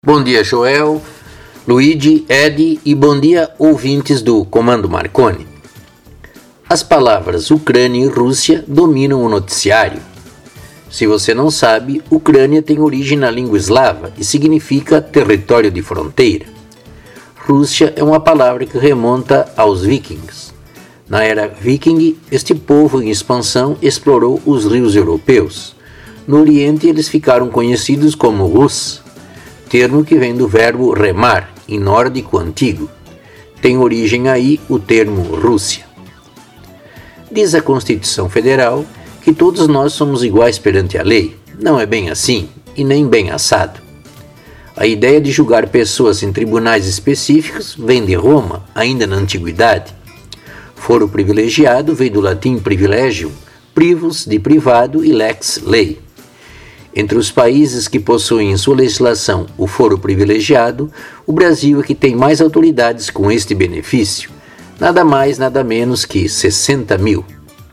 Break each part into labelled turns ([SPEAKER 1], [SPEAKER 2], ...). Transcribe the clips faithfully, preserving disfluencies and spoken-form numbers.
[SPEAKER 1] Bom dia, Joel, Luigi, Ed e bom dia, ouvintes do Comando Marconi. As palavras Ucrânia e Rússia dominam o noticiário. Se você não sabe, Ucrânia tem origem na língua eslava e significa território de fronteira. Rússia é uma palavra que remonta aos vikings. Na era viking, este povo em expansão explorou os rios europeus. No Oriente, eles ficaram conhecidos como Rus, termo que vem do verbo remar, em nórdico antigo. Tem origem aí o termo Rússia. Diz a Constituição Federal que todos nós somos iguais perante a lei. Não é bem assim, e nem bem assado. A ideia de julgar pessoas em tribunais específicos vem de Roma, ainda na antiguidade. Foro privilegiado veio do latim privilegium, privus de privado e lex lei. Entre os países que possuem em sua legislação o foro privilegiado, o Brasil é que tem mais autoridades com este benefício, nada mais, nada menos que sessenta mil.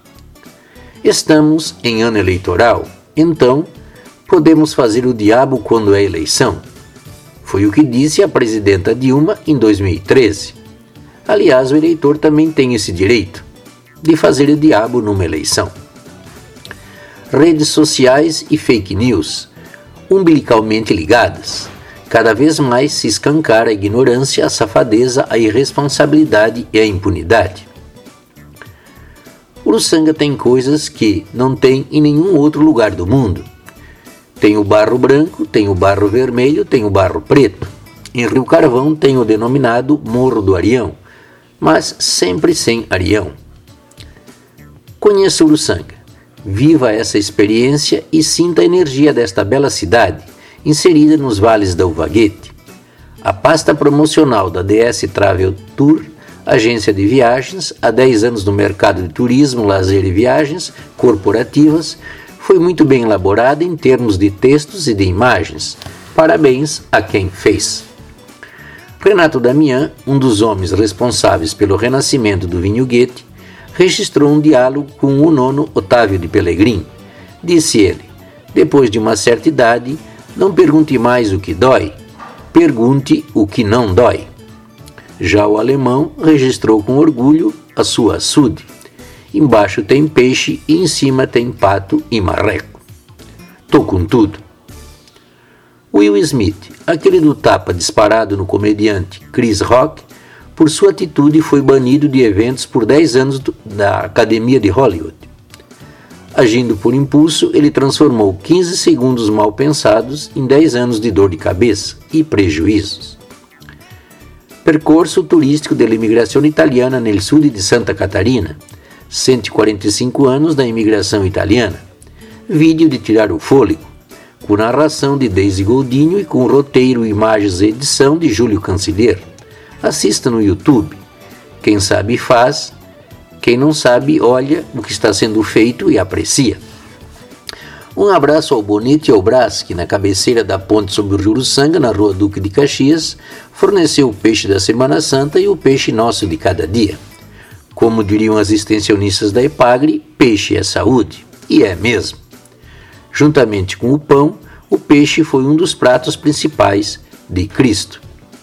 [SPEAKER 1] Estamos em ano eleitoral, então podemos fazer o diabo quando é eleição. Foi o que disse a presidenta Dilma em dois mil e treze. Aliás, o eleitor também tem esse direito de fazer o diabo numa eleição. Redes sociais e fake news, umbilicalmente ligadas. Cada vez mais se escancara a ignorância, a safadeza, a irresponsabilidade e a impunidade. Uruçanga tem coisas que não tem em nenhum outro lugar do mundo. Tem o barro branco, tem o barro vermelho, tem o barro preto. Em Rio Carvão tem o denominado Morro do Arião, mas sempre sem Arião. Conheça Uruçanga. Viva essa experiência e sinta a energia desta bela cidade, inserida nos vales da Uvaguete. A pasta promocional da D S Travel Tour, agência de viagens, há dez anos no mercado de turismo, lazer e viagens corporativas, foi muito bem elaborada em termos de textos e de imagens. Parabéns a quem fez. Renato Damian, um dos homens responsáveis pelo renascimento do vinho Goethe, registrou um diálogo com o nono Otávio de Pelegrim. Disse ele: depois de uma certa idade, não pergunte mais o que dói, pergunte o que não dói. Já o alemão registrou com orgulho a sua açude. Embaixo tem peixe e em cima tem pato e marreco. Tô com tudo. Will Smith, aquele do tapa disparado no comediante Chris Rock, por sua atitude foi banido de eventos por dez anos do, da Academia de Hollywood. Agindo por impulso, ele transformou quinze segundos mal pensados em dez anos de dor de cabeça e prejuízos. Percurso turístico da imigração italiana no sul de Santa Catarina, cento e quarenta e cinco anos da imigração italiana. Vídeo de tirar o fôlego, com narração de Daisy Goldinho e com roteiro, imagens e edição de Júlio Canciller. Assista no YouTube. Quem sabe faz, quem não sabe olha o que está sendo feito e aprecia. Um abraço ao Bonito e ao Brás, que na cabeceira da ponte sobre o Rio Uruçanga, na rua Duque de Caxias, forneceu o peixe da Semana Santa e o peixe nosso de cada dia. Como diriam as extensionistas da Epagre, peixe é saúde. E é mesmo. Juntamente com o pão, o peixe foi um dos pratos principais de Cristo.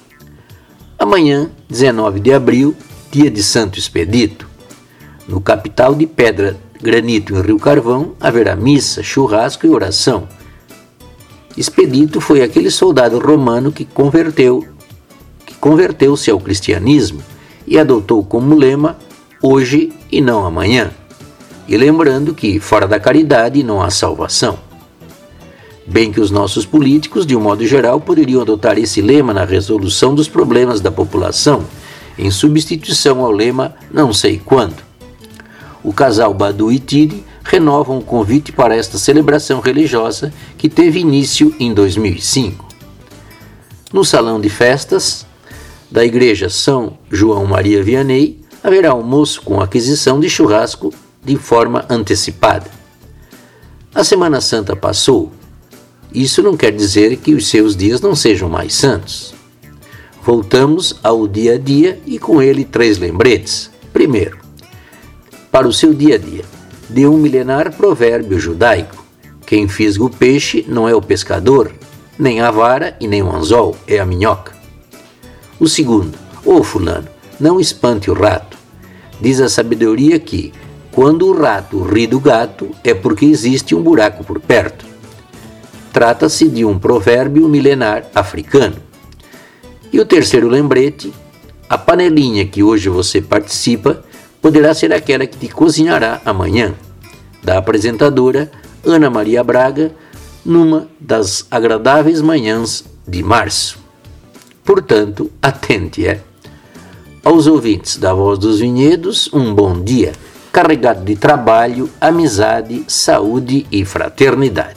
[SPEAKER 1] Amanhã, dezenove de abril, dia de Santo Expedito. No capital de Pedra Granito, em Rio Carvão, haverá missa, churrasco e oração. Expedito foi aquele soldado romano que converteu, que converteu-se ao cristianismo e adotou como lema hoje e não amanhã. E lembrando que fora da caridade não há salvação. Bem que os nossos políticos, de um modo geral, poderiam adotar esse lema na resolução dos problemas da população, em substituição ao lema não sei quando. O casal Badu e Tiri renovam o convite para esta celebração religiosa que teve início em dois mil e cinco. No salão de festas da Igreja São João Maria Vianney, haverá almoço com aquisição de churrasco de forma antecipada. A Semana Santa passou. Isso não quer dizer que os seus dias não sejam mais santos. Voltamos ao dia a dia e com ele três lembretes. Primeiro, para o seu dia a dia, de um milenar provérbio judaico: quem fisga o peixe não é o pescador, Nem a vara e nem o anzol é a minhoca. O segundo, ô fulano, não espante o rato. Diz a sabedoria que, quando o rato ri do gato, é porque existe um buraco por perto. Trata-se de um provérbio milenar africano. E o terceiro lembrete, a panelinha que hoje você participa poderá ser aquela que te cozinhará amanhã, da apresentadora Ana Maria Braga, numa das agradáveis manhãs de março. Portanto, atente, é? Aos ouvintes da Voz dos Vinhedos, um bom dia, carregado de trabalho, amizade, saúde e fraternidade.